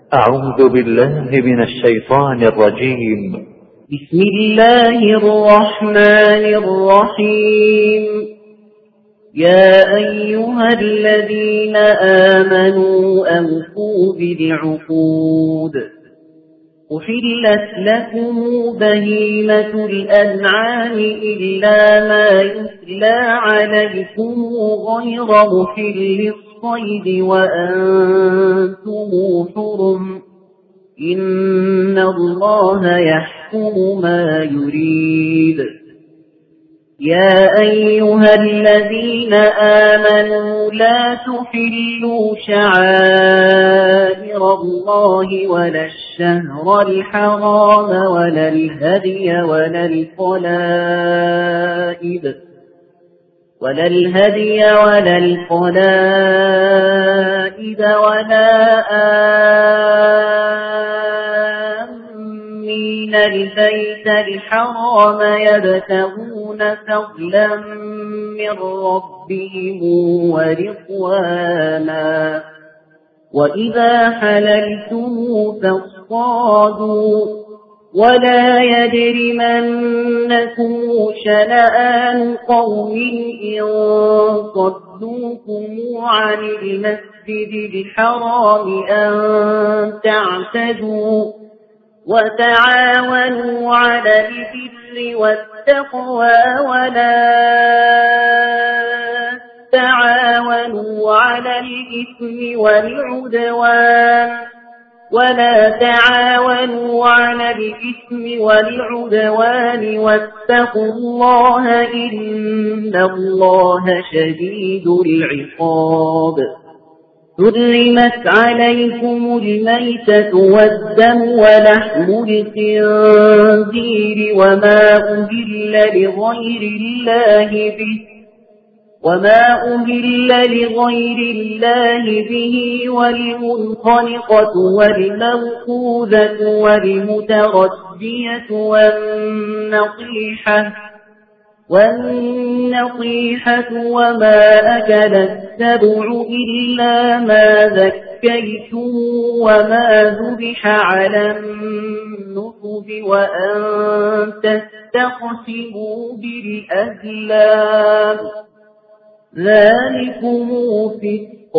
أعوذ بالله من الشيطان الرجيم. بسم الله الرحمن الرحيم. يا أيها الذين آمنوا أوفوا بالعقود. أحلت لكم بهيمة الأنعام إلا ما يتلى عليكم غير محل الصيد وأنتم حرم. إن الله يحكم ما يريد. يا أيها الذين آمنوا لا تحلوا شعائر الله ولا الشهر الحرام ولا الهدي ولا القلائد ولا آمين البيت الحرام يبتغون فضلا من ربهم ورضوانا. وإذا حللتم فاصطادوا ولا يجرمنكم شنآن قوم إن صدوكم عن المسجد الحرام أن تعتدوا. وتعاونوا على البر والتقوى ولا تعاونوا على الإثم والعدوان واتقوا الله إن الله شديد العقاب. حرمت عليكم الميتة والدم ولحم الخنزير وما أهل لغير الله به والمنخنقة والموقوذة والمتردية والنطيحة وما أكل السبع إلا ما ذكيتم وما ذبح على النصب وأن تستقسموا بالأزلام ذلكم فسق.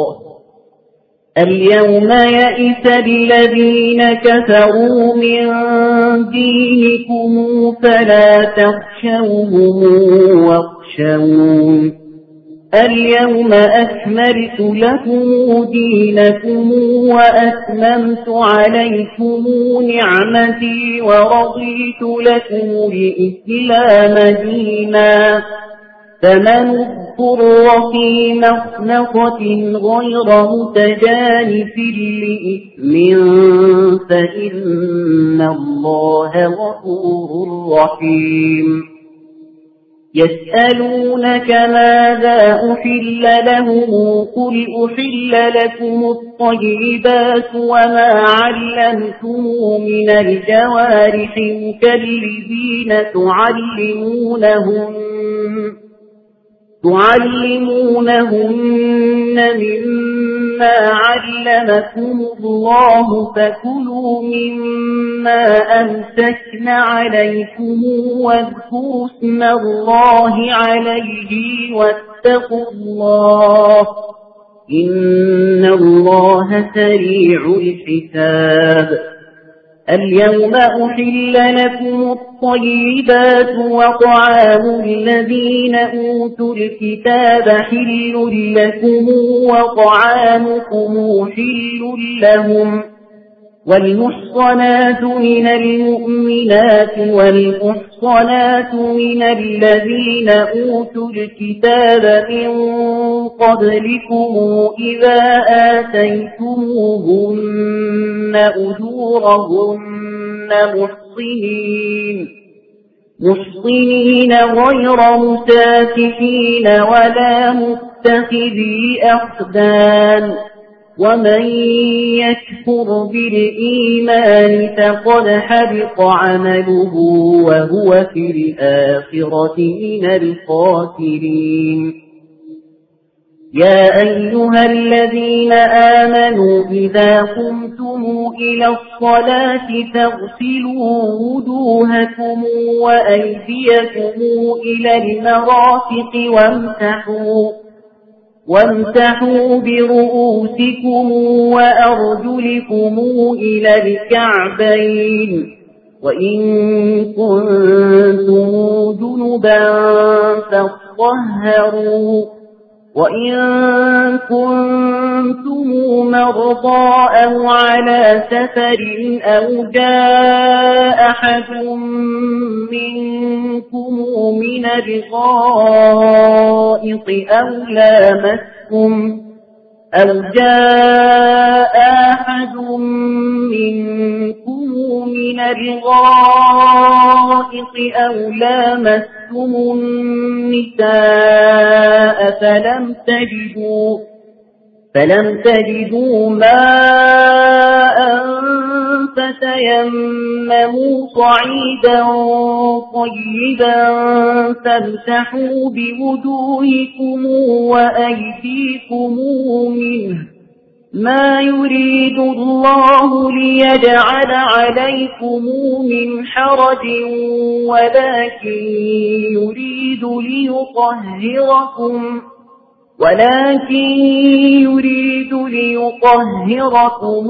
اليوم يئس الذين كفروا من دينكم فلا تخشوهم واخشون. اليوم أكملت لكم دينكم وأتممت عليكم نعمتي ورضيت لكم الإسلام دينا. فمن اضطر في مخنصة غير متجانف لإثم فإن الله غفور رحيم. يسألونك ماذا أحل لهم قل أحل لكم الطيبات وما علمتم من الجوارح مكلبين تعلمونهن مما علمكم الله فكلوا مما أمسكن عليكم واذكروا اسم الله عليه واتقوا الله إن الله سريع الحساب. اليوم أحل لكم الطيبات وطعام الذين أوتوا الكتاب حل لكم وطعامكم حل لهم. والمحصنات من المؤمنات والمحصنات من الذين أوتوا الكتاب من قبلكم إذا آتيتموهن أجورهن محصنين غير مسافحين ولا متخذي أخدان. ومن يكفر بالإيمان فقد حبط عمله وهو في الآخرة من الخاسرين. يا أيها الذين آمنوا إذا قمتم قُمُوا إِلَى الصَّلَاةِ فَاغْسِلُوا وُجُوهَكُمْ وَأَيْدِيَكُمْ إِلَى الْمَرَافِقِ وامسحوا برؤوسكم وأرجلكم إلى الكعبين وإن كنتم جنبا فاطهروا وإن كنتم مرضى أو على سفر أو جاء أحد منكم من الغائط أو لامستم النساء فلم تجدوا ماء فتيمموا صعيدا طيبا فامسحوا بوجوهكم وأيديكم منه ما يريد الله ليجعل عليكم من حرج ولكن يريد ليطهركم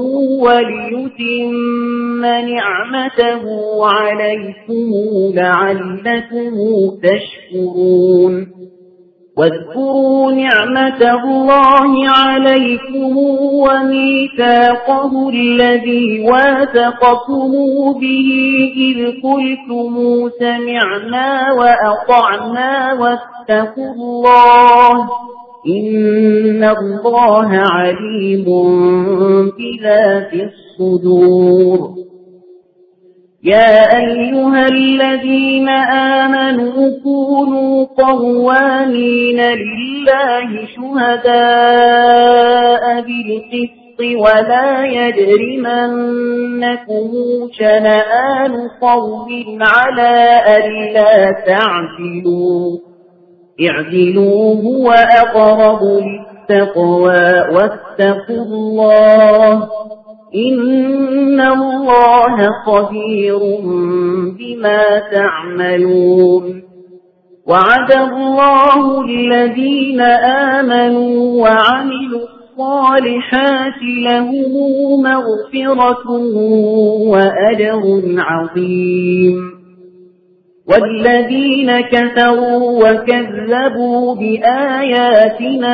وليتم نعمته عليكم لعلكم تشكرون واذكروا نعمة الله عليكم وميثاقه الذي واثقكم به إذ قلتم سمعنا وأطعنا واتقوا الله إن الله عليم بذات الصدور يا أيها الذين آمنوا كونوا قوامين لله شهداء بالقسط ولا يجرمنكم شنآن قوم على ألا تعدلوا اعدلوا هو أقرب للتقوى واتقوا الله إن الله خبير بما تعملون وعد الله الذين آمنوا وعملوا الصالحات لهم مغفرة وأجر عظيم والذين كفروا وكذبوا بآياتنا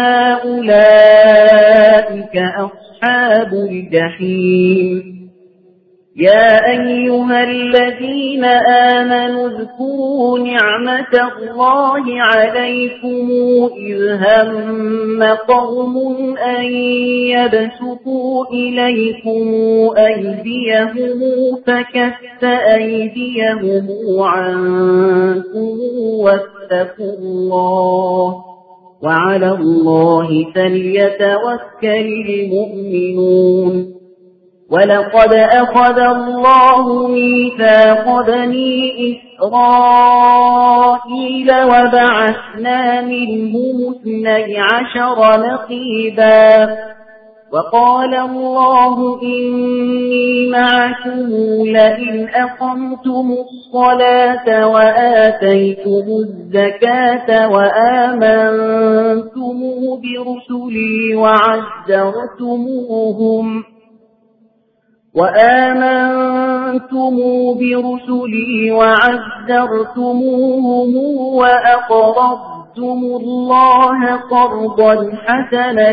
أولئك أصحاب الجحيم يا أيها الذين آمنوا اذكروا نعمة الله عليكم إذ هم قوم أن يبسطوا إليكم أيديهم فكف أيديهم عنكم واتقوا الله وعلى الله فليتوكل المؤمنون ولقد أخذ الله ميثاق بني إسرائيل وبعثنا منهم 12 نقيبا وقال الله إني معكم لئن أقمتم الصلاة وآتيتم الزكاة وآمنتم برسلي وعزرتموهم وأقرضتم الله قرضا حسنا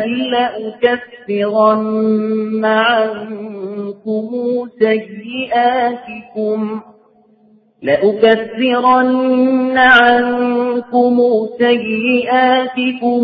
لأكفرن عنكم سيئاتكم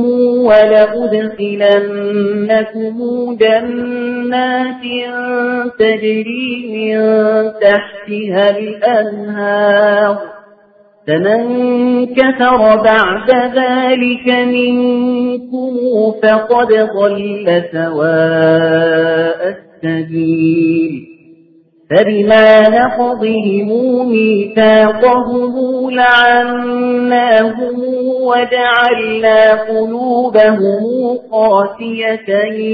ولأدخلنكم جنات تجري من تحتها الأنهار فمن كفر بعد ذلك منكم فقد ضل سواء السبيل فبما نقضهم ميثاقهم لعناهم وجعلنا قلوبهم قاسية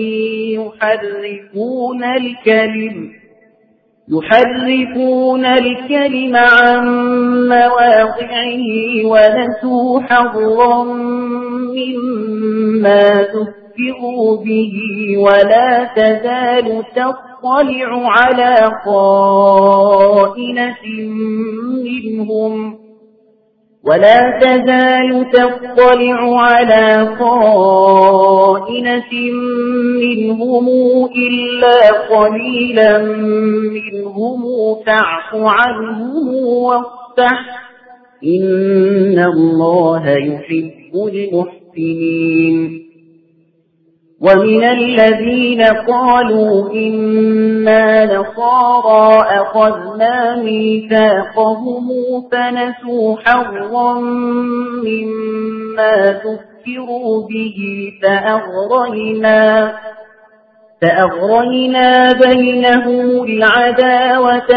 يحرفون الكلم عن مواضعه ونسوا حظا مما ذكروا به ولا تزال تطلع على خائنة منهم إلا قليلا منهم فاعف عنهم واصفح إن الله يحب المحسنين. ومن الذين قالوا إنا نصارى أخذنا ميثاقهم فنسوا حظا مما ذكروا به فأغرينا بينهم العداوة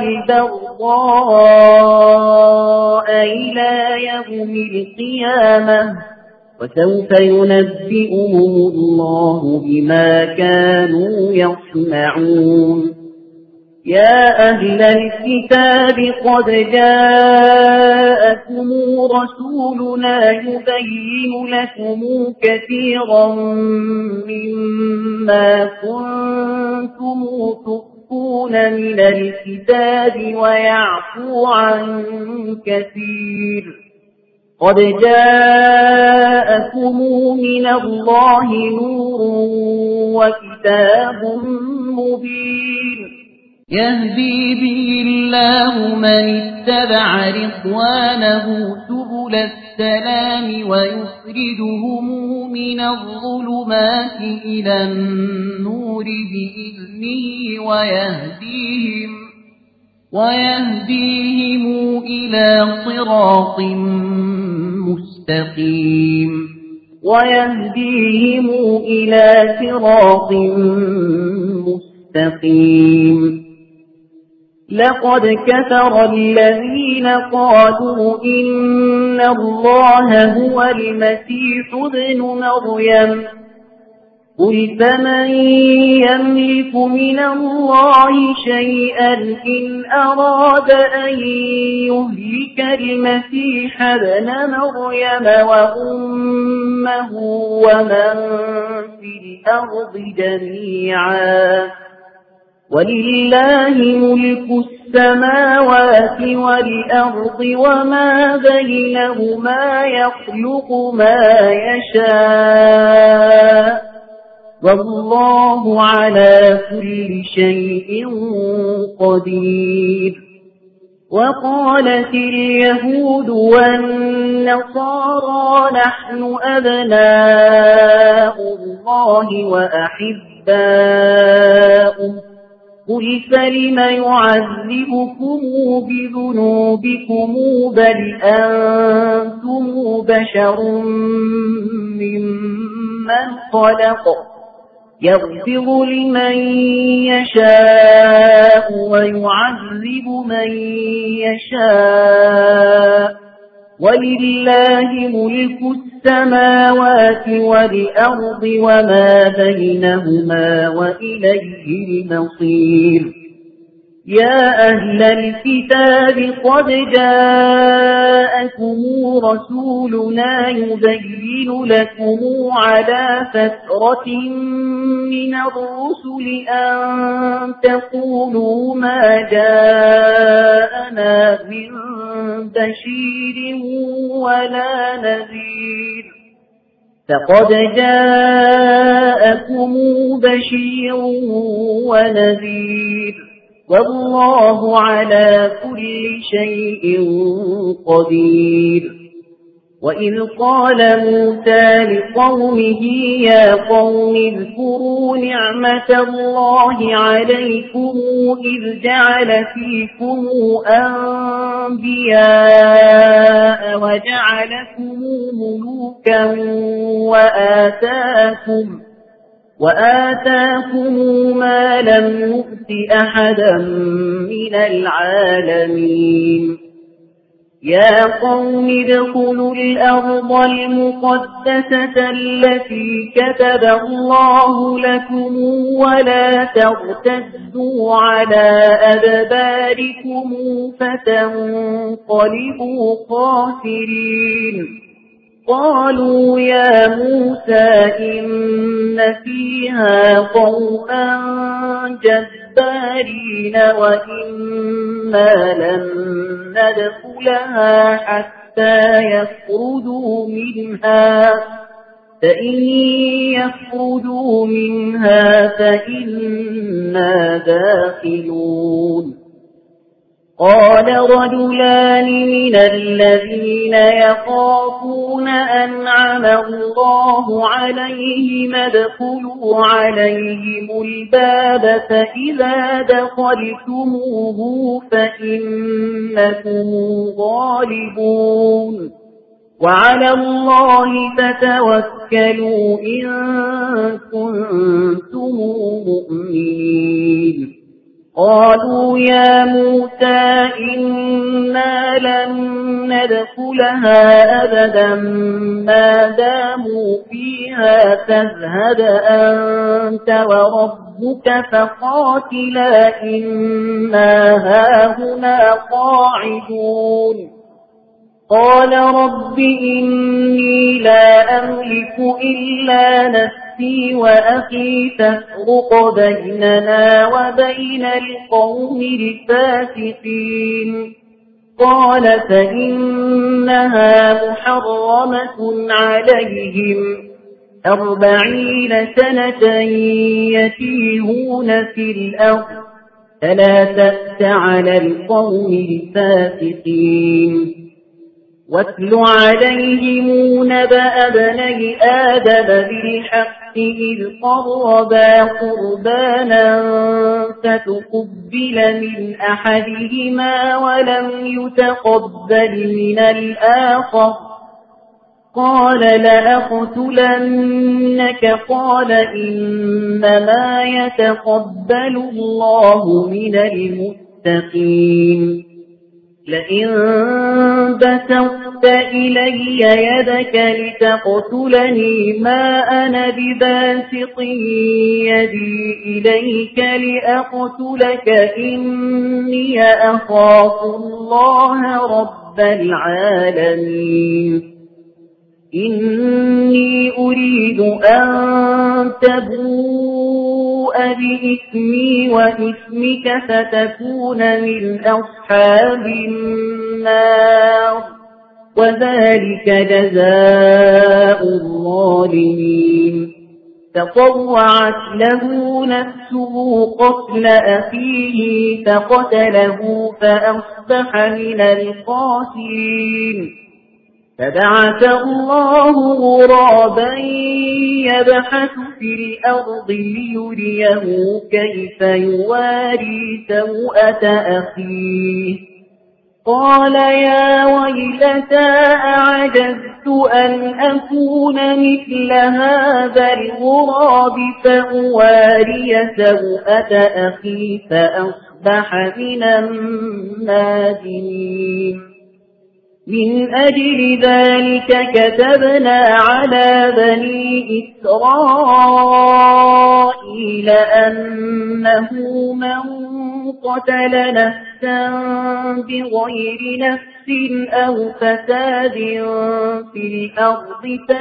والبغضاء إلى يوم القيامة وسوف ينبئهم الله بما كانوا يصنعون. يا أهل الكتاب قد جاءكم رسولنا يبين لكم كثيرا مما كنتم تخفون من الكتاب ويعفو عن كثير. قد جاءكم من الله نور وكتاب مبين يهدي به الله من اتبع رضوانه سبل السلام ويخرجهم من الظلمات إلى النور بإذنه ويهديهم إلى صراط مستقيم. لقد كفر الذين قالوا إن الله هو المسيح ابن مريم قل فمن يملك من الله شيئا إن أراد أن يهلك المسيح ابن مريم وأمه ومن في الأرض جميعا ولله ملك السماوات والأرض وما بينهما يخلق ما يشاء والله على كل شيء قدير. وقالت اليهود والنصارى نحن أبناء الله وأحباؤه قل فلم يعذبكم بذنوبكم بل أنتم بشر ممن خلق يغفر لمن يشاء ويعذب من يشاء ولله ملك السماوات والأرض وما بينهما وإليه المصير. يا أهل الكتاب قد جاءكم رسولنا يبين لكم على فترة من الرسل أن تقولوا ما جاءنا من بشير ولا نذير فقد جاءكم بشير ونذير والله على كل شيء قدير. وإذ قال موسى لقومه يا قوم اذكروا نعمة الله عليكم إذ جعل فيكم أنبياء وجعلكم ملوكا وآتاكم ما لم يؤت أحدا من العالمين يا قوم ادخلوا الأرض المقدسة التي كتب الله لكم ولا ترتدوا على أدباركم فتنقلبوا خاسرين قالوا يا موسى إن فيها قوما جبارين وإنا لن ندخلها حتى يخرجوا منها فإن يخرجوا منها فإنا داخلون قال رجلان من الذين يخافون أنعم الله عليهم ادخلوا عليهم الباب فإذا دخلتموه فإنكم غالبون وعلى الله فتوكلوا إن كنتم مؤمنين قالوا يا موسى إنا لن ندخلها أبدا ما داموا فيها فاذهب أنت وربك فقاتلا إنا هاهنا قاعدون قال رب إني لا أملك إلا نفسي وأخي فافرق بيننا وبين القوم الفاسقين قال فإنها محرمة عليهم 40 سنة يتيهون في الأرض فلا تأس على القوم الفاسقين واتل عليهم نبأ بني آدم بالحق إذ قربا قربانا فتقبل من أحدهما ولم يتقبل من الآخر قال لأقتلنك قال إنما يتقبل الله من المتقين لئن بسطت إلي يدك لتقتلني ما أنا بباسط يدي إليك لأقتلك إني أخاف الله رب العالمين إني أريد أن تبوء بإثمي وإثمك فتكون من أصحاب النار وذلك جزاء الظالمين فطوعت له نفسه قتل أخيه فقتله فأصبح من الخاسرين فبعث الله غرابا يبحث في الأرض ليريه كيف يواري سوءة أخيه قال يا ويلتى أعجزت أن أكون مثل هذا الغراب فأواري سوءة أخي فأصبح من النادمين من أجل ذلك كتبنا على بني إسرائيل أنه من قتل نفسا بغير نفس أو فساد في الأرض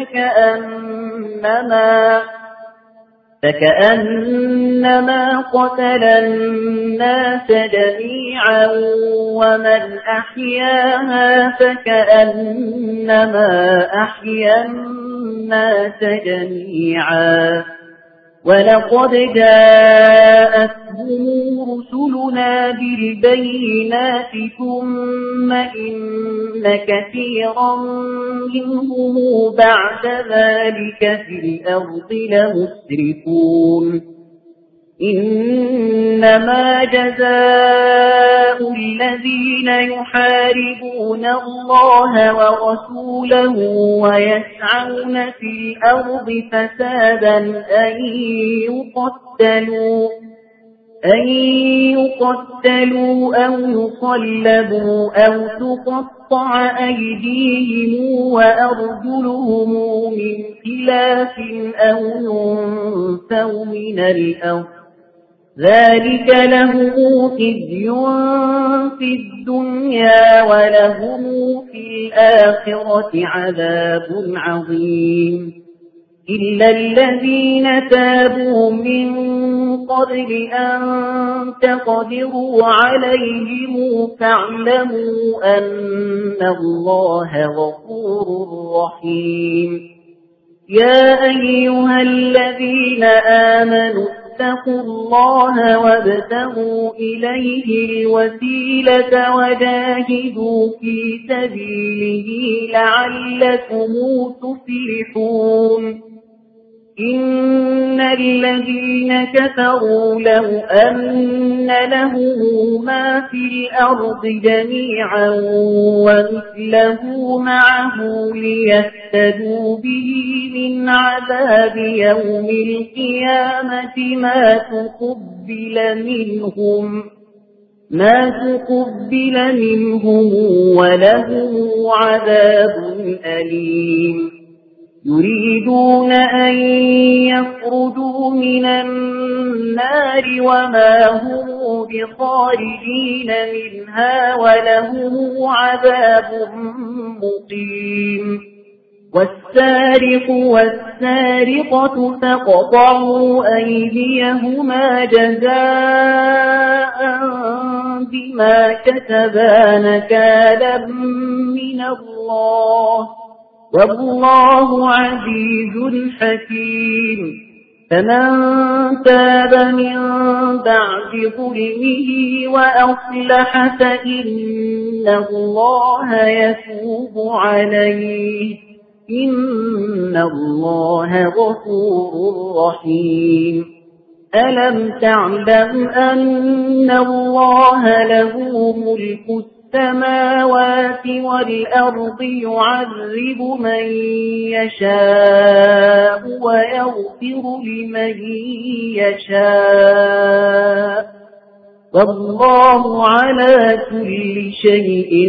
فكأنما قتل الناس جميعا ومن أحياها فكأنما أحيا الناس جميعا ولقد جاءتهم رسلنا بالبينات ثم إن كثيرا منهم بعد ذلك في الأرض لمسرفون إنما جزاء الذين يحاربون الله ورسوله ويسعون في الأرض فسادا أن يقتلوا أو يصلبوا أو تقطع أيديهم وأرجلهم من خلاف أو ينفوا من الأرض ذلك لهم خزي في الدنيا ولهم في الآخرة عذاب عظيم إلا الذين تابوا من قبل أن تقدروا عليهم فاعلموا أن الله غفور رحيم يا أيها الذين آمنوا اتقوا الله وابتغوا إليه الوسيلة وجاهدوا في سبيله لعلكم تفلحون إن الذين كفروا لو أن لهم ما في الأرض جميعا ومثله معه ليفتدوا به من عذاب يوم القيامة ما تقبل منهم ولهم عذاب أليم يريدون أن يخرجوا من النار وما هم بخارجين منها ولهم عذاب مقيم والسارق والسارقة فاقطعوا أيديهما جزاء بما كسبا نكالا من الله والله عزيز حكيم فمن تاب من بعد ظلمه وأصلح فإن الله يتوب عليه إن الله غفور رحيم ألم تعلم أن الله له ملك السماوات والأرض يعذب من يشاء ويغفر لمن يشاء والله على كل شيء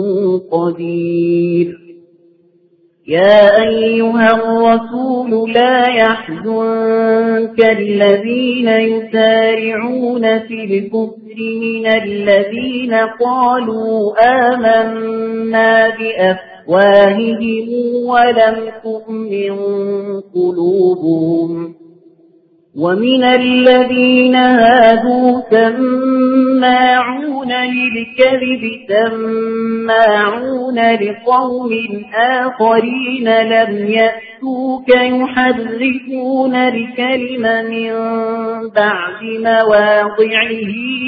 قدير يا أيها الرسول لا يحزنك الذين يسارعون في الكفر من الذين قالوا آمنا بأفواههم ولم تؤمن قلوبهم ومن الذين هادوا سماعون للكذب سماعون لقوم آخرين لم يأتوك يحرفون الكلم من بعد مواضعه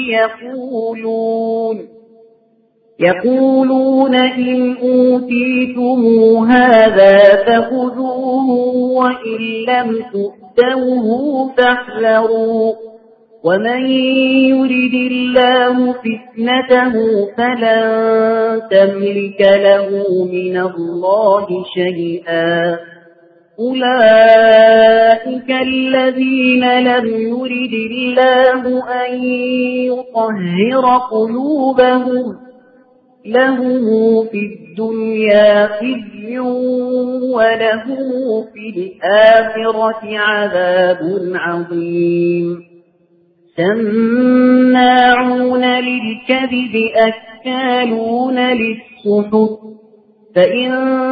يقولون إن أوتيتم هذا فخذوه وإن لم تؤتوه فاحذروا ومن يرد الله فتنته فلن تملك له من الله شيئا أولئك الذين لم يرد الله أن يطهر قلوبهم لهم في الدنيا خزي ولهم في الآخرة عذاب عظيم سماعون للكذب أكالون للسحت فإن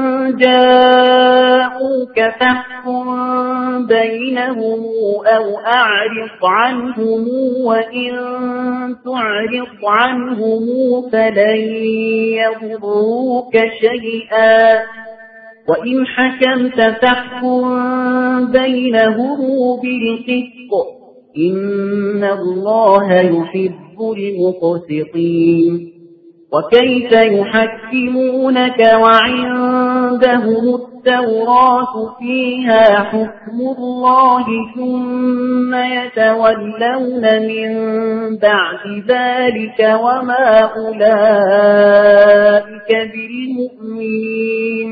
جاءوك فاحكم بينهم أو أعرض عنهم وإن تعرض عنهم فلن يضروك شيئا وإن حكمت فاحكم بينهم بالقسط إن الله يحب المقسطين وكيف يحكمونك وعندهم التوراة فيها حكم الله ثم يتولون من بعد ذلك وما أولئك بالمؤمنين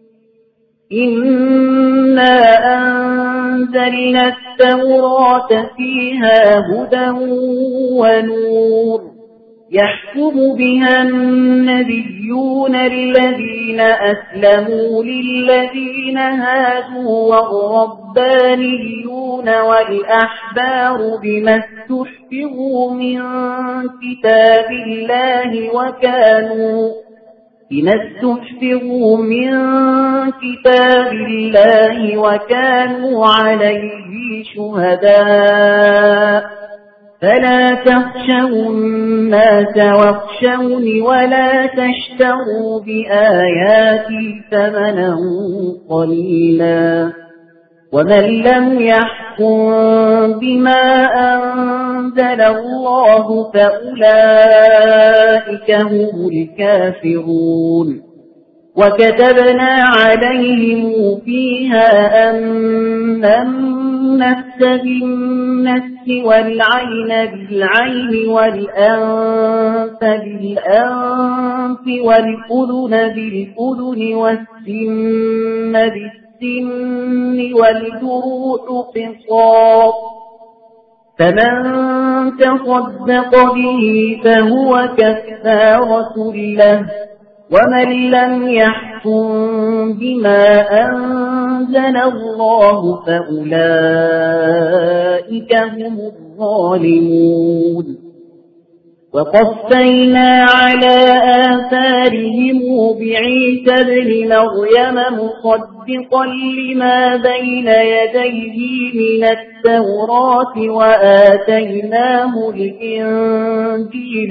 إنا أنزلنا التوراة فيها هدى ونور يحكم بها النبيون الذين أسلموا للذين هادوا والربانيون والأحبار بما استحفظوا من كتاب الله وكانوا عليه شهداء فلا تخشوا الناس واخشوني ولا تشتروا بآياتي ثمنا قليلا ومن لم يحكم بما أنزل الله فأولئك هم الكافرون وكتبنا عليهم فيها أن النفس بالنفس والعين بالعين والأنف بالأنف والأذن بالأذن والسن بالسن والجروح قصاص فمن تصدق به فهو كفارة له ومن لم يحكم بما أنزل الله فأولئك هم الظالمون وقفينا على آثارهم بعيسى ابن مريم مصدقا لما بين يديه من التوراة وآتيناه الإنجيل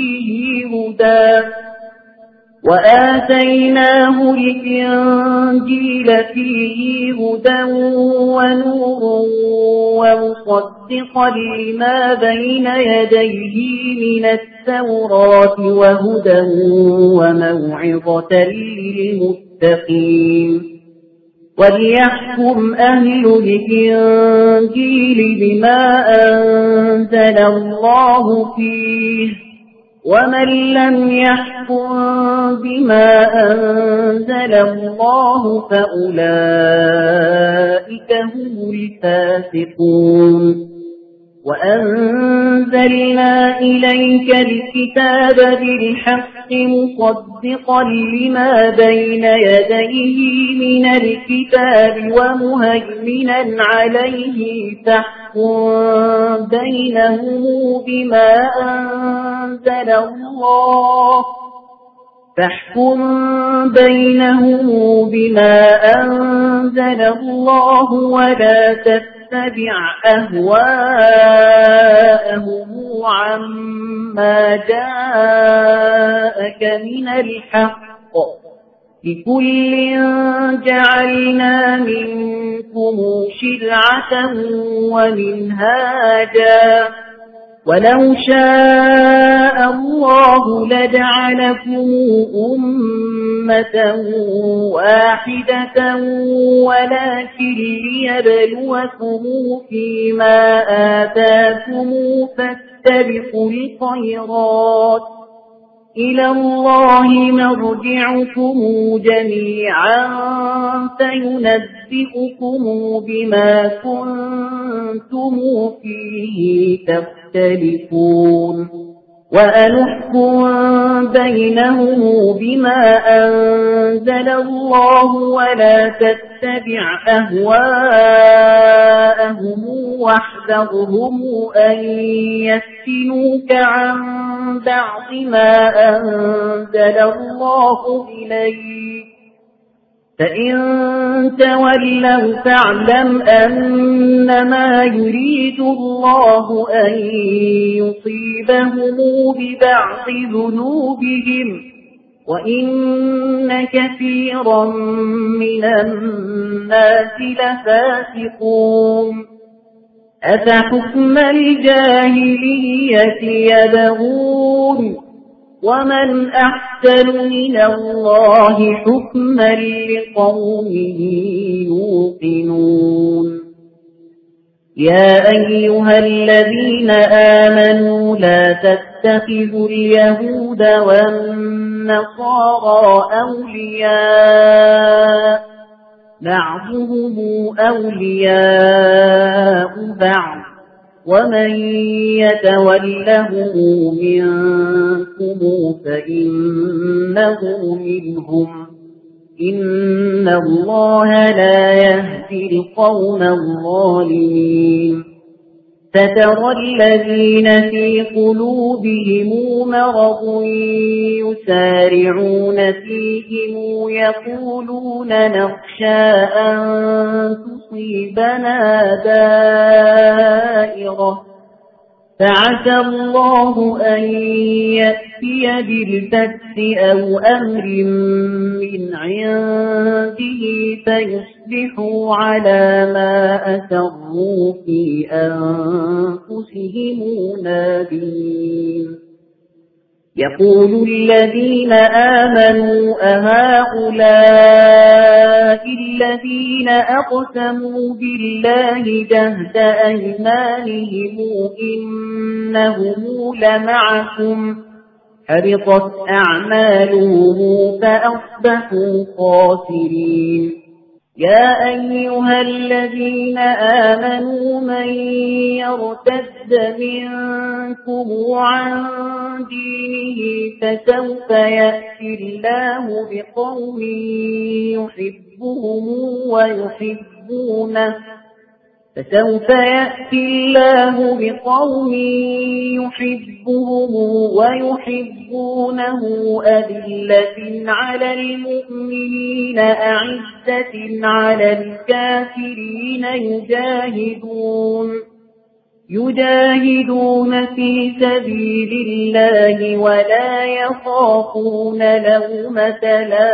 فيه هدى ونور ومصدقا لما بين يديه من التوراة وهدى وموعظة للمتقين وليحكم أهل الإنجيل بما أنزل الله فيه ومن لم يحكم بما أنزل الله فأولئك هم الفاسقون وأنزلنا إليك الكتاب بالحق مصدقا لما بين يديه من الكتاب ومهيمنا عليه فاحكم بينهم بما أنزل الله ولا تتبع أهواءهم عما جاءك من الحق لكل جعلنا منكم شرعة ومنهاجا ولو شاء الله لجعلكم أمة واحدة ولكن ليبلوكم فيما آتاكم فاستبقوا الخيرات إلى الله مرجعكم جميعا فينبئكم بما كنتم فيه تختلفون وأنحكم بينهم بما أنزل الله ولا تتبع أهواءهم واحذرهم أن يفتنوك عن بعض ما أنزل الله إليك فإن تولوا فاعلم أنما يريد الله أن يصيبهم ببعض ذنوبهم وإن كثيرا من الناس لفاسقون أفحكم الجاهلية يبغون ومن أحسن من الله حكما لقوم يوقنون يا أيها الذين آمنوا لا تتخذوا اليهود والنصارى أولياء بعضهم أولياء بعض ومن يتوله منكم فإنه منهم إن الله لا يهدي القوم الظالمين فترى الذين في قلوبهم مرض يسارعون فيهم يقولون نخشى أن تصيبنا دائرة فعسى الله أن يأتي بالفتح أو أمر من عنده فيصبحوا على ما أسروا في أنفسهم نادمين يقول الذين آمنوا أهؤلاء الذين أقسموا بالله جهد أيمانهم إنهم لمعكم حبطت أعمالهم فأصبحوا خاسرين يا أيها الذين آمنوا من يرتد منكم عن دينه فسوف يأتي الله بقوم يحبهم ويحبونه أذلة على المؤمنين أعزة على الكافرين يجاهدون في سبيل الله ولا يخافون لومة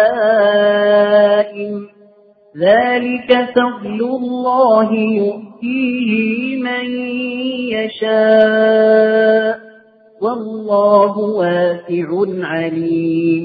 لائم ذلك فضل الله يؤتيه من يشاء والله واسع عليم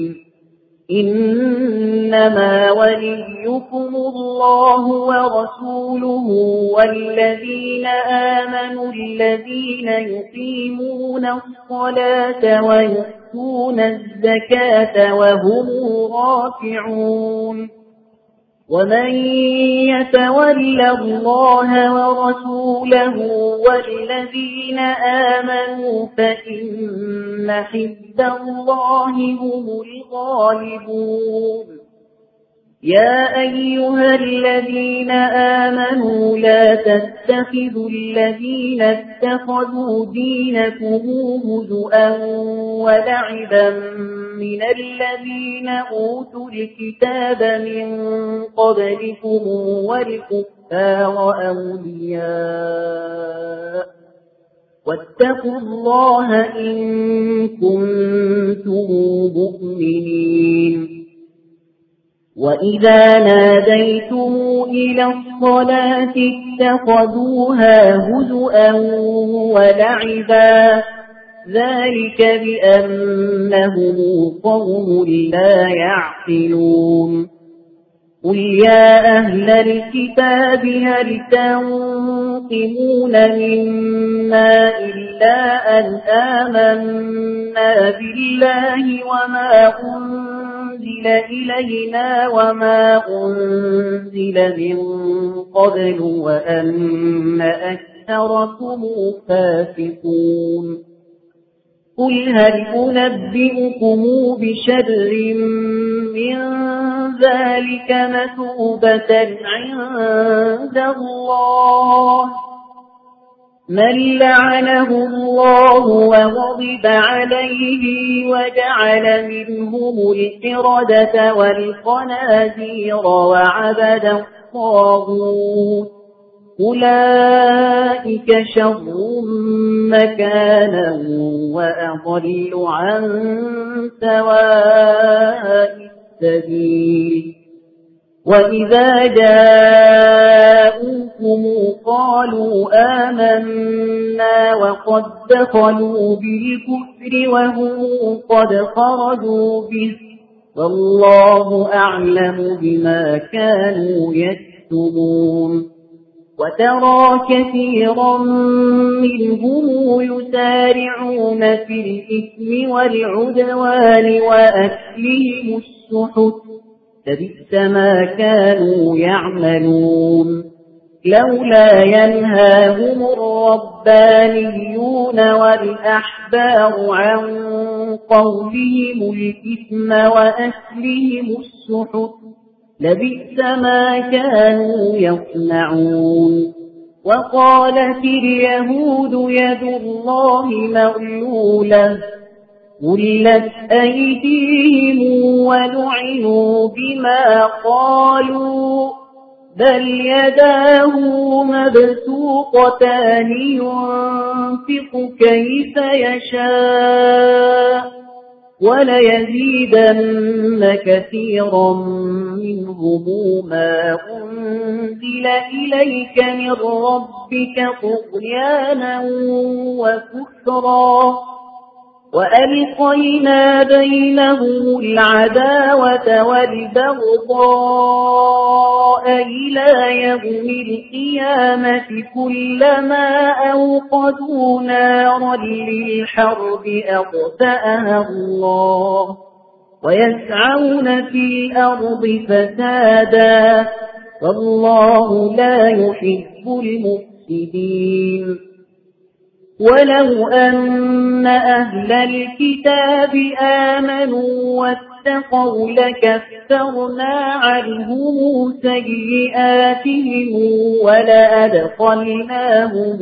إنما وليكم الله ورسوله والذين آمنوا الذين يقيمون الصلاة ويؤتون الزكاة وهم راكعون ومن يتول الله ورسوله والذين آمنوا فإن حزب الله هم الغالبون يا أيها الذين آمنوا لا تتخذوا الذين اتخذوا دينكم هزؤا ولعبا من الذين أوتوا الكتاب من قبلكم والكفار أولياء واتقوا الله إن كنتم مؤمنين وإذا ناديتم إلى الصلاة اتخذوها هزؤا ولعبا ذلك بأنهم قوم لا يعقلون قل يا أهل الكتاب هل تنقمون منا إلا أن آمنا بالله وما أنزل إلينا وما أنزل من قبل وأن أكثركم فاسقون قل هل أنبئكم بشر من ذلك مثوبة عند الله من لعنه الله وغضب عليه وجعل منهم القردة والخنازير وعبد الطاغوت أولئك شر مكانا وأضل عن سواء السبيل وإذا جاءوك جاءتهم قالوا آمنا وقد دخلوا بالكفر وهم قد خرجوا به والله أعلم بما كانوا يكتمون. وترى كثيرا منهم يسارعون في الإثم والعدوان وأكلهم السحت لبئس ما كانوا يعملون. لولا ينهاهم الربانيون والأحبار عن قولهم الإثم وأكلهم السحت لبئس ما كانوا يصنعون. وقالت اليهود يد الله مغلولة غلت أيديهم ولعنوا بما قالوا بل يداه مبسوطتان ينفق كيف يشاء وليزيدن كثيرا منهم ما أنزل إليك من ربك طغيانا وكفرا وألقينا بينهم العداوة والبغضاء إلى يوم القيامة كلما أوقدوا نارا للحرب أطفأها الله ويسعون في الأرض فسادا والله لا يحب المفسدين. ولو أن أهل الكتاب آمنوا واتقوا لكفرنا عنهم سيئاتهم ولأدخلناهم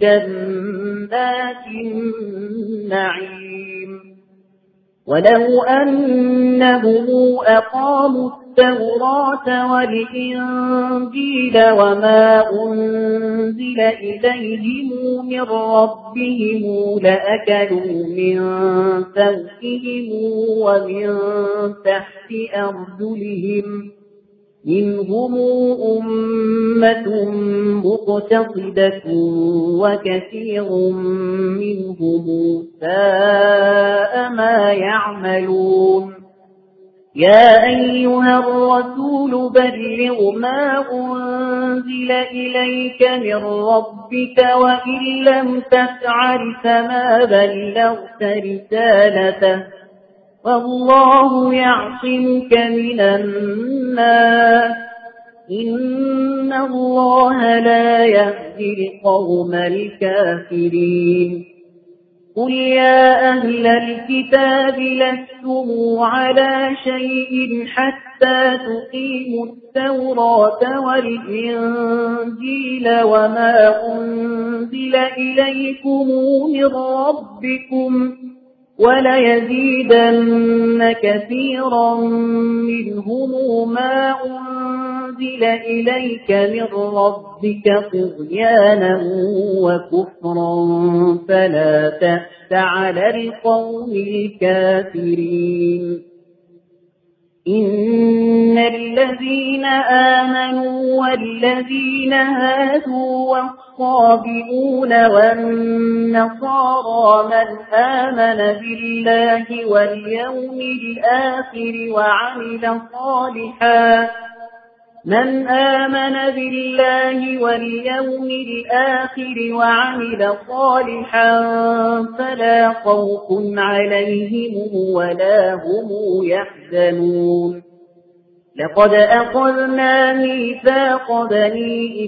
جنات النعيم. ولو أنهم أقاموا التوراة والإنجيل وما أنزل إليهم من ربهم لأكلوا من فوقهم ومن تحت أرجلهم منهم أمة مقتصدة وكثير منهم ساء ما يعملون. يا أيها الرسول بلغ ما أنزل إليك من ربك وإن لم تفعل فما بلغت رسالته والله يعصمك من الناس إن الله لا يهدي القوم الكافرين. قل يا أهل الكتاب لستم على شيء حتى تقيموا التوراة والإنجيل وما أنزل إليكم من ربكم وليزيدن كثيرا منهم ما أنزل إليك من ربك طغيانا وكفرا فلا تأس على القوم الكافرين. إن الذين آمنوا والذين هادوا والصابئون والنصارى من آمن بالله واليوم الآخر وعمل صالحا فلا خوف عليهم ولا هم يحزنون. لقد أخذنا ميثاق بني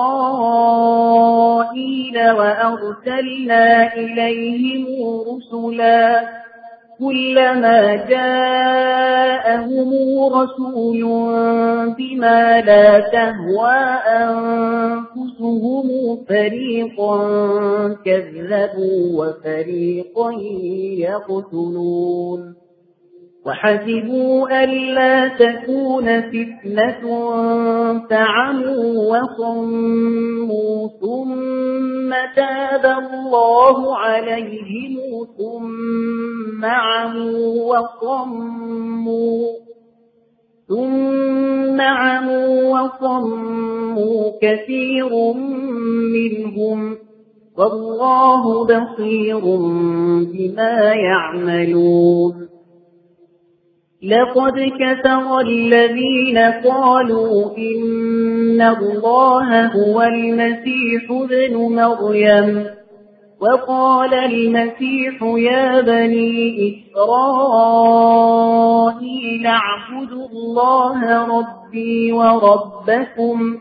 إسرائيل وأرسلنا إليهم رسلا كلما جاءهم رسول بما لا تهوى أنفسهم فريقا كذبوا وفريقا يقتلون. وحسبوا ألا تكون فتنة فعموا وصموا ثم تاب الله عليهم ثم عموا عموا وصموا كثير منهم والله بصير بما يعملون لقد كفر الذين قالوا إن الله هو المسيح ابن مريم وقال المسيح يا بني إسرائيل اعبدوا الله ربي وربكم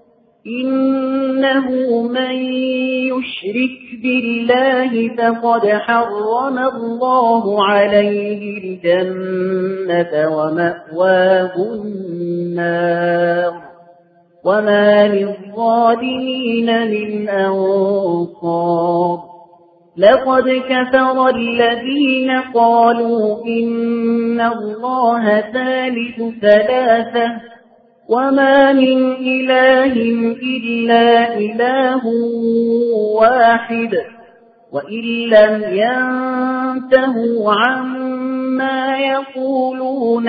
إنه من يشرك بالله فقد حرم الله عليه الجنة ومأواه النار وما للظالمين من أنصار لقد كفر الذين قالوا إن الله ثالث ثلاثة وما من إله إلا إله واحد وإن لم ينتهوا عما يقولون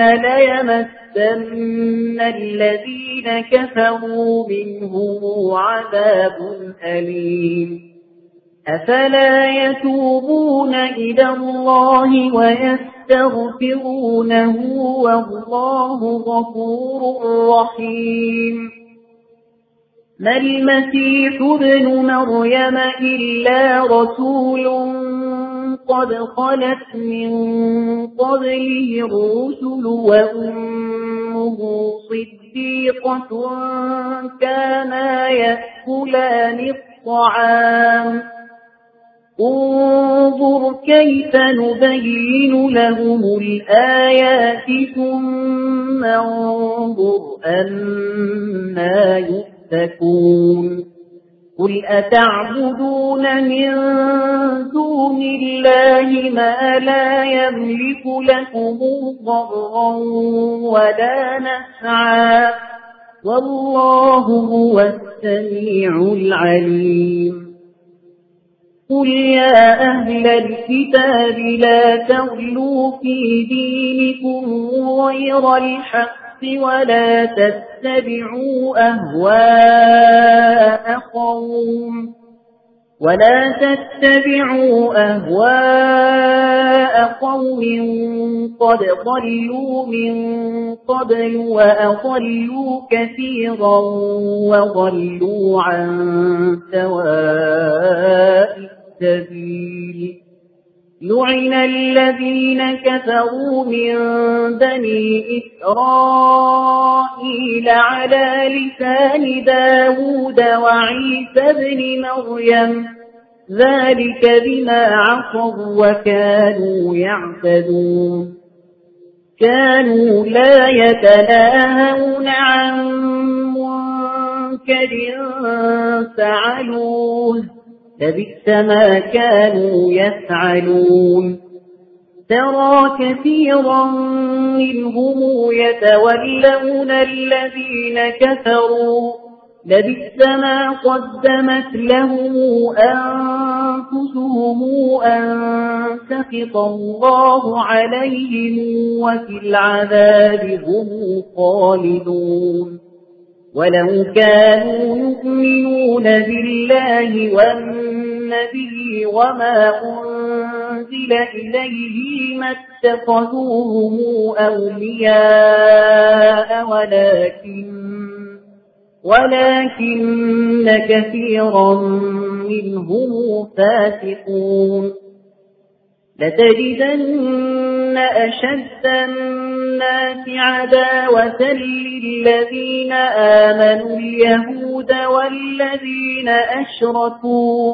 ليمسن الذين كفروا منهم عذاب أليم أفلا يتوبون إلى الله ويستغفرونه والله غفور رحيم ما المسيح ابن مريم إلا رسول قد خلت من قبله الرسل وأمه صديقة كانا يأكلان الطعام انظر كيف نبين لهم الآيات ثم انظر أنا يؤفكون قل أتعبدون من دون الله ما لا يملك لكم ضرا ولا نفعا والله هو السميع العليم قل يا أهل الكتاب لا تغلوا في دينكم غير الحق ولا تتبعوا أهواء قوم قد ضلوا من قبل وأضلوا كثيرا وضلوا عن سواء السبيل لعن الذين كفروا من بني إسرائيل على لسان داود وعيسى بن مريم ذلك بما عصوا وكانوا يعتدون كانوا لا يتناهون عن منكر فعلوه لبئس ما كانوا يفعلون ترى كثيرا منهم يتولون الذين كفروا لبئس ما قدمت لهم أنفسهم أن سخط الله عليهم وفي العذاب هم خالدون ولو كانوا يؤمنون بالله والنبي وما أنزل إليه ما اتخذوهم أولياء ولكن كثيرا منهم فاسقون لتجدن أشد الناس عداوة للذين آمنوا اليهود والذين أشركوا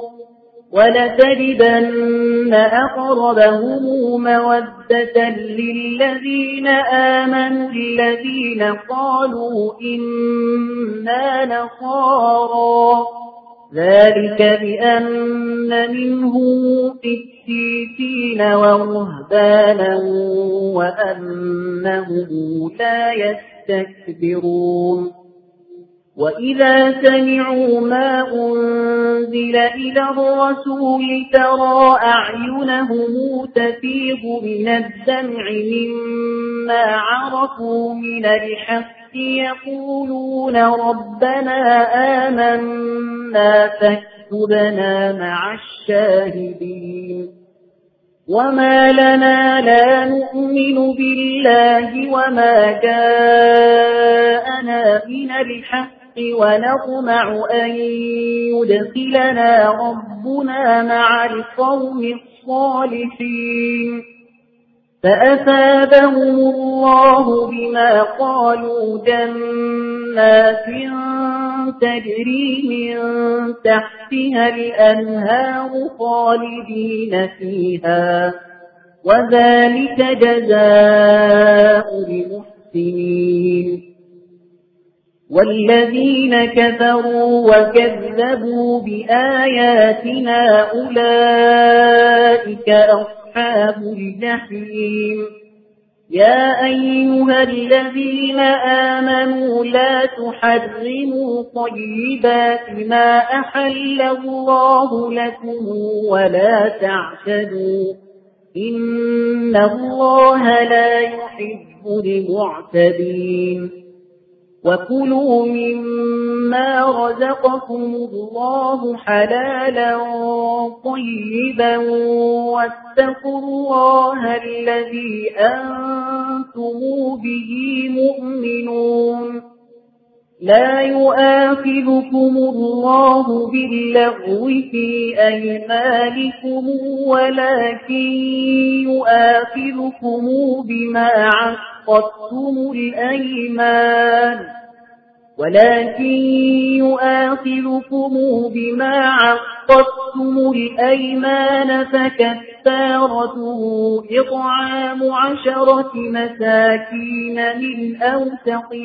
ولتجدن أقربهم مودة للذين آمنوا الذين قالوا إنا نصارى ذلك بأن منهم قسيسين ورهبانا وأنهم لا يستكبرون وإذا سمعوا ما أنزل إلى الرسول ترى أعينهم تفيض من الدمع مما عرفوا من الحق يقولون ربنا آمنا فاكتبنا مع الشاهدين وما لنا لا نؤمن بالله وما جاءنا من الحق ونطمع أن يدخلنا ربنا مع القوم الصالحين فأثابهم الله بما قالوا جنات تجري من تحتها الأنهار خالدين فيها وذلك جزاء المحسنين والذين كفروا وكذبوا بآياتنا أولئك أصحاب الجحيم يا أيها الذين آمنوا لا تحرموا طيبات ما أحل الله لكم ولا تعتدوا إن الله لا يحب المعتدين وكلوا مما رزقكم الله حلالا طيبا واتقوا الله الذي أنتم به مؤمنون لا يؤاخذكم الله باللغو في أيمانكم ولكن يؤاخذكم بما عقدتم الأيمان فكفارته إطعام 10 مساكين من أوسط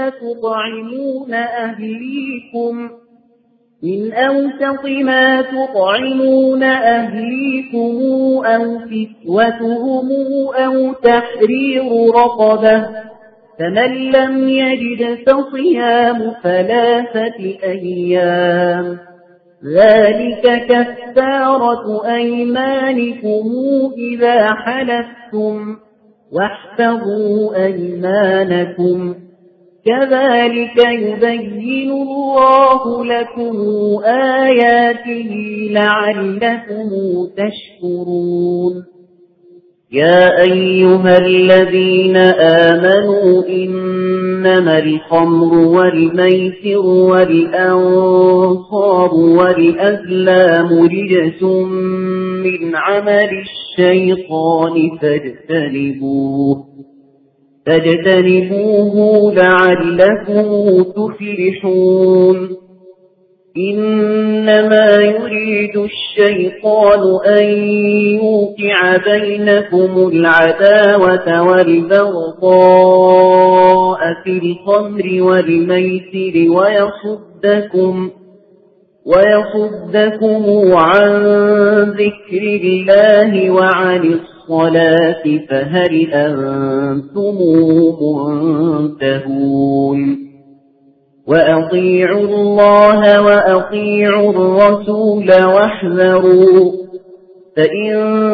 ما تطعمون أهليكم أو كسوتهم أو تحرير رقبة فمن لم يجد فصيام 3 أيام ذلك كفارة أيمانكم إذا حلفتم واحفظوا أيمانكم كذلك يبين الله لكم آياته لعلكم تشكرون يا أيها الذين آمنوا إنما الخمر والميسر والأنصار والأزلام رجس من عمل الشيطان فاجتنبوه لعلكم تفلحون إنما يريد الشيطان أن يوقع بينكم العداوة والبغضاء في الخمر والميسر ويصدكم عن ذكر الله وعن الصلاة فهل أنتم منتهون وأطيعوا الله وأطيعوا الرسول واحذروا فإن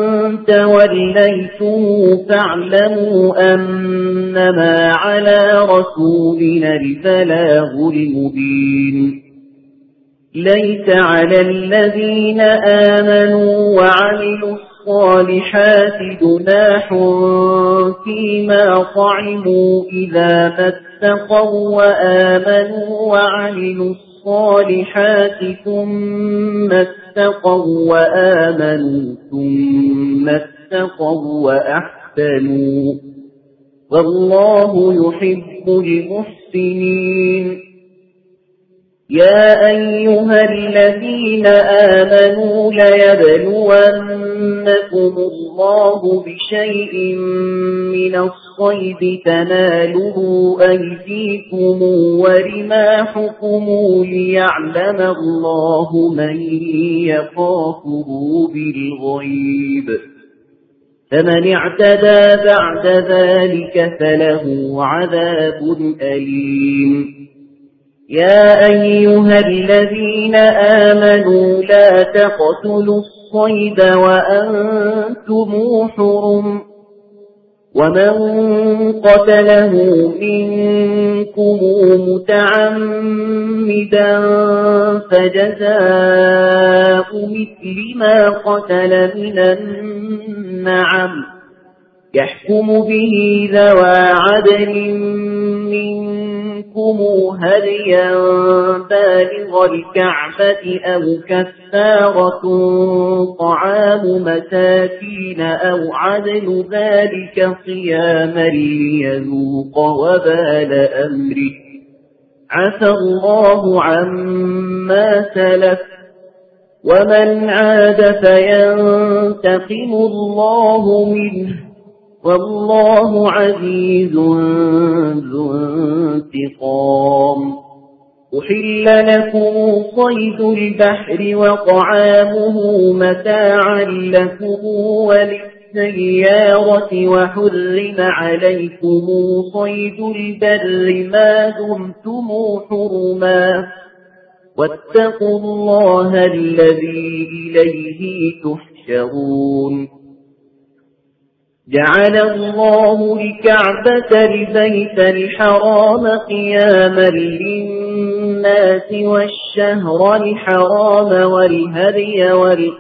توليتم فاعلموا أنما على رسولنا البلاغ المبين ليس على الذين آمنوا وعملوا الصالحات جناح فيما طعموا إذا ما اتقوا وآمنوا وعملوا الصالحات ثم اتقوا وآمنوا ثم اتقوا وأحسنوا والله يحب المحسنين يا أيها الذين آمنوا ليبلونكم الله بشيء من الصيد تناله أيديكم ورماحكم ليعلم الله من يخافه بالغيب فمن اعتدى بعد ذلك فله عذاب أليم يا أيها الذين آمنوا لا تقتلوا الصيد وأنتم حرم ومن قتله منكم متعمدا فجزاء مثل ما قتل من النعم يحكم به ذوى عدل منكم هديا بالغ الكعبة أو كفارة طعام مساكين أو عدل ذلك صياما ليذوق وبال أمره عفى الله عما سلف ومن عاد فينتقم الله منه والله عزيز ذو انتقام أحل لكم صيد البحر وطعامه متاعا لكم وللسيارة وحرم عليكم صيد البر ما دمتم حرما واتقوا الله الذي إليه تحشرون جعل الله الكعبة البيت الحرام قياما للناس والشهر الحرام والهدي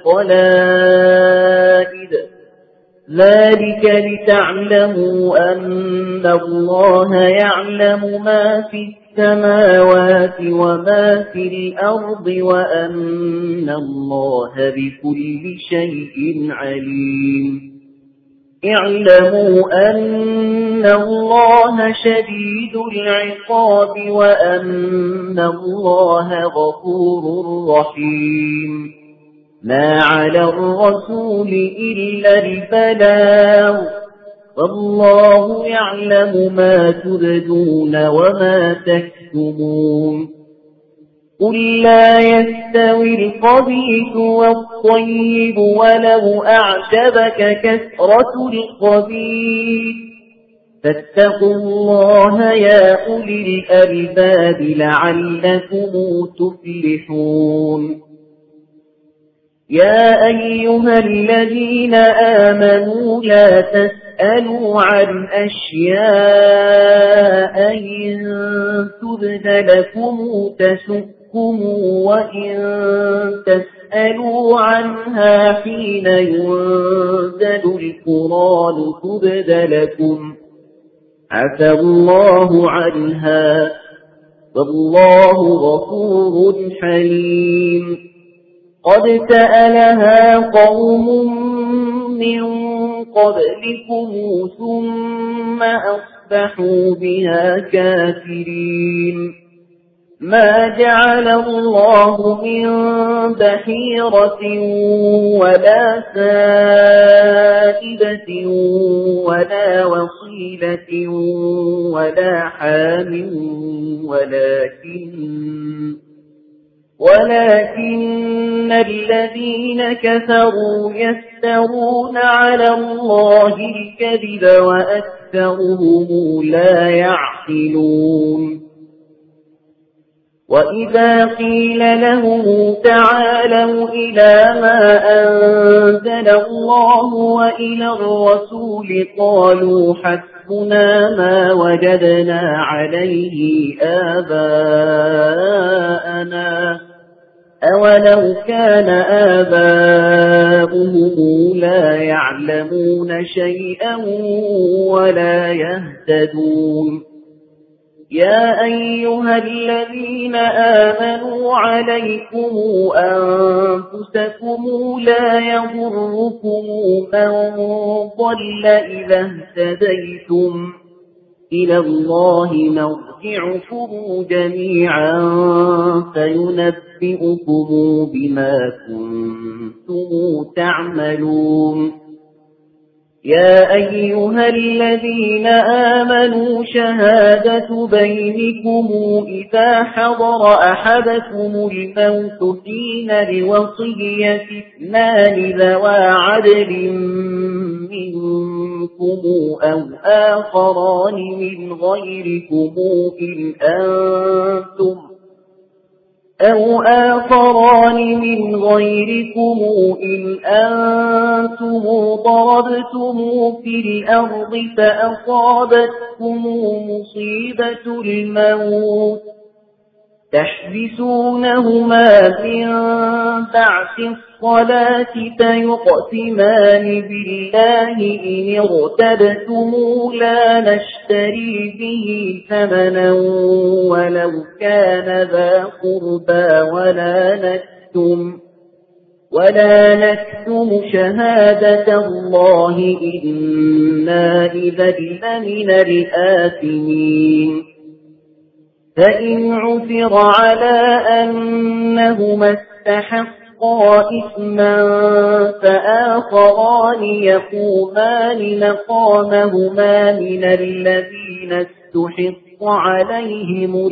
والقلائد ذلك لتعلموا أن الله يعلم ما في السماوات وما في الأرض وأن الله بكل شيء عليم اعلموا أن الله شديد العقاب وأن الله غفور رحيم ما على الرسول إلا البلاغ والله يعلم ما تبدون وما تكتمون قل لا يستوي الخبيث والطيب ولو أعجبك كثرة الخبيث فاتقوا الله يا أولي الألباب لعلكم تفلحون يا أيها الذين آمنوا لا تسألوا عن أشياء إن تبد لكم تسؤكم وإن تسألوا عنها حين ينزل القرآن تبد لكم عفى الله عنها والله غفور حليم قد سألها قوم من قبلكم ثم أصبحوا بها كافرين ما جعل الله من بحيرة ولا سائبة ولا وصيلة ولا حام ولكن الذين كفروا يفترون على الله الكذب وأكثرهم لا يعقلون وإذا قيل لهم تعالوا إلى ما أنزل الله وإلى الرسول قالوا حسبنا ما وجدنا عليه آباءنا أولو كان آباؤهم لا يعلمون شيئا ولا يهتدون يا أيها الذين آمنوا عليكم أنفسكم لا يضركم من ضل إذا اهتديتم إلى الله مرجعكم جميعا فينبئكم بما كنتم تعملون يا أيها الذين آمنوا شهادة بينكم إذا حضر أحدكم الموت حين الوصية اثنان ذوى عدل منكم أو آخران من غيركم أو آخران من غيركم إن أنتم ضربتم في الأرض فأصابتكم مصيبة الموت تحبسونهما من بعد الصلاة فيقسمان بالله إن ارتبتم لا نشتري به ثمنا ولو كان ذا قربى ولا نكتم شهادة الله إنا إذا لمن الآثمين فإن عثر على أنهما استحقا إثما فآخران يقومان مقامهما من الذين استحق عليهم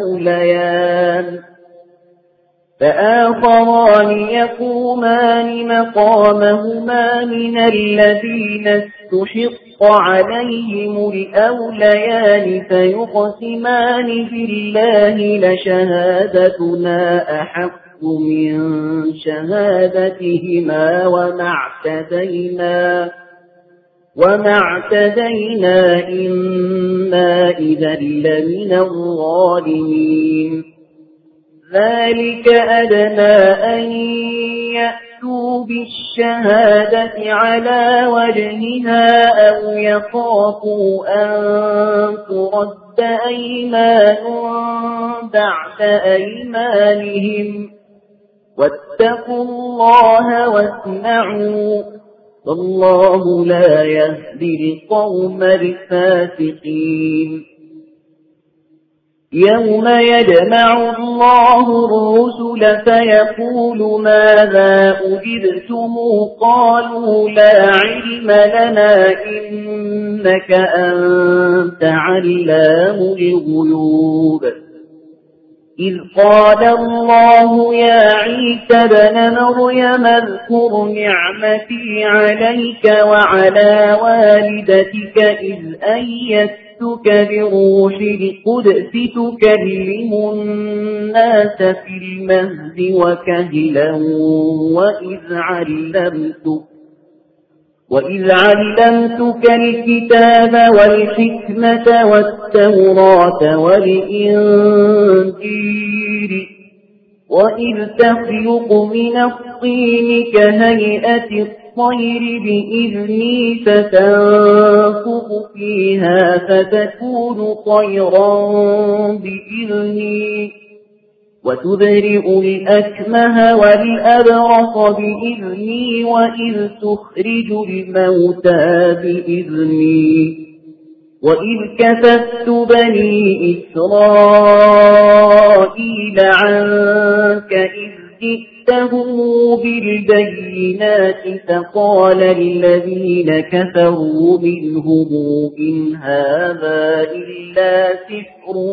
الأوليان فيقسمان بالله لشهادتنا أحق من شهادتهما وما اعتدينا إنا إذا لمن الظالمين ذلك أدنى أن يأتوا بالشهادة على وجهها أو يخافوا أن ترد أيمان بعد أيمانهم واتقوا الله واسمعوا والله لا يهدي القوم الفاسقين يوم يجمع الله الرسل فيقول ماذا أجبتم قالوا لا علم لنا إنك أنت علام الغيوب إذ قال الله يا عيسى بن مريم اذكر نعمتي عليك وعلى والدتك إذ أيدتك بروح القدس تكلم الناس في المهد وكهلا وإذ علمتك الكتاب والحكمة والتوراة والإنجيل وإذ تخلق من الطين كهيئة الطير بإذني فتنفخ فيها فتكون طيرا بإذني وتبرئ الأكمه والأبرص بإذني وإذ تخرج الموتى بإذني وإذ كففت بني إسرائيل عنك إذ جئتهم بالبينات فقال الذين كفروا منهم إن هذا إلا سحر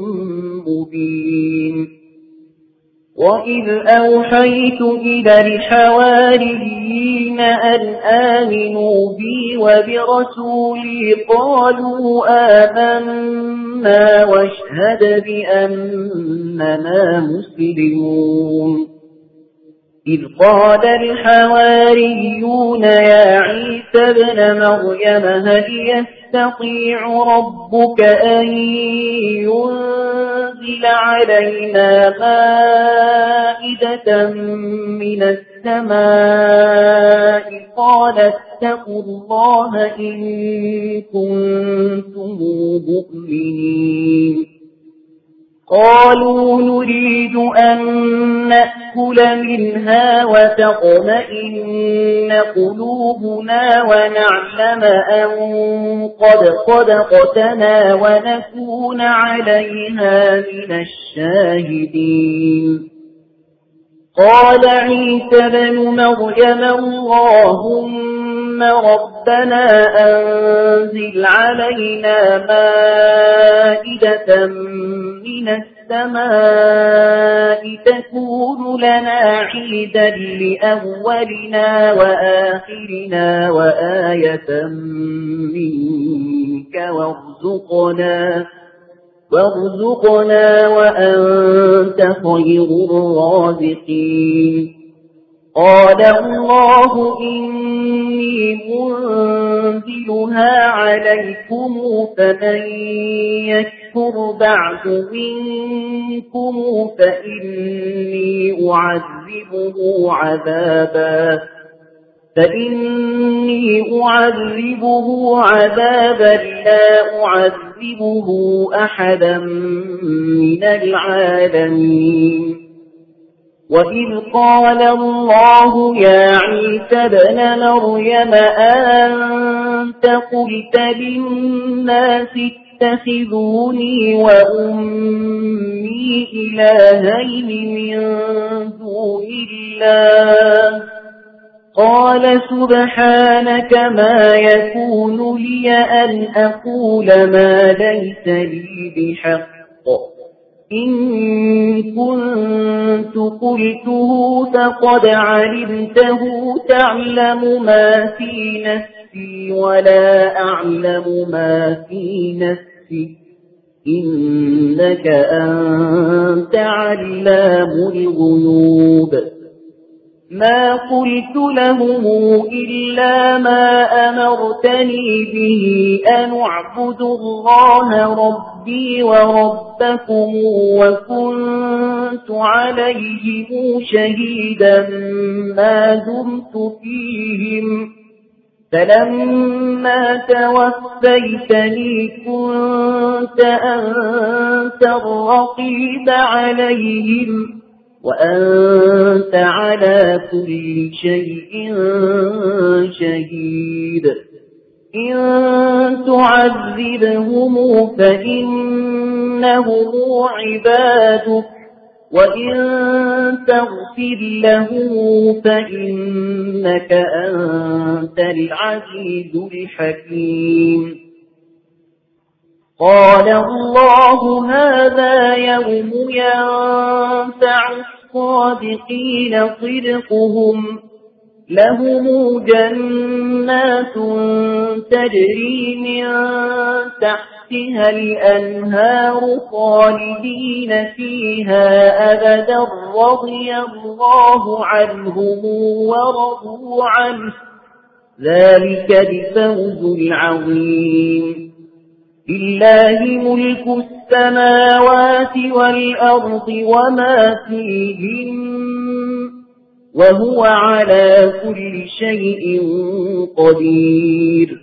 مبين وإذ أوحيت إلى الحواريين أن آمنوا بي وبرسولي قالوا آمنا واشهد بأننا مسلمون إذ قال الحواريون يا عيسى ابن مريم هل يستطيع ربك أن ينزل علينا مائدة من السماء قال اتقوا الله إن كنتم مؤمنين قالوا نريد أن نأكل منها وتطمئن قلوبنا ونعلم أن قد صدقتنا ونكون عليها من الشاهدين قال عيسى بن مريم اللهم ربنا أنزل علينا مائدة من السماء تكون لنا عيدا لأولنا وآخرنا وآية منك وارزقنا وأنت خير الرازقين. قال الله إني منزلها عليكم فمن يكفر بعد منكم فإني أعذبه عذابا لا أعذبه أحدا من العالمين. وإذ قال الله يا عيسى ابن مريم أنت قلت للناس اتخذوني وأمي إلهين من دون الله قال سبحانك ما يكون لي أن أقول ما ليس لي بحق إن كنت قلته فقد علمته تعلم ما في نفسي ولا أعلم ما في نفسك إنك أنت علام الغيوب. ما قلت لهم إلا ما أمرتني به أن اعبدوا الله ربي وربكم وكنت عليهم شهيدا ما دمت فيهم فلما توفيتني كنت أنت الرقيب عليهم وأنت على كل شيء شهيد. إن تعذبهم فإنهم عبادك وإن تغفر لهم فإنك أنت العزيز الحكيم. قال الله هذا يوم ينفع الصادقين صدقهم لهم جنات تجري من تحتها الأنهار خالدين فيها أبدا رضي الله عنهم ورضوا عنه ذلك الفوز العظيم. لله ملك السماوات والأرض وما فيهن وهو على كل شيء قدير.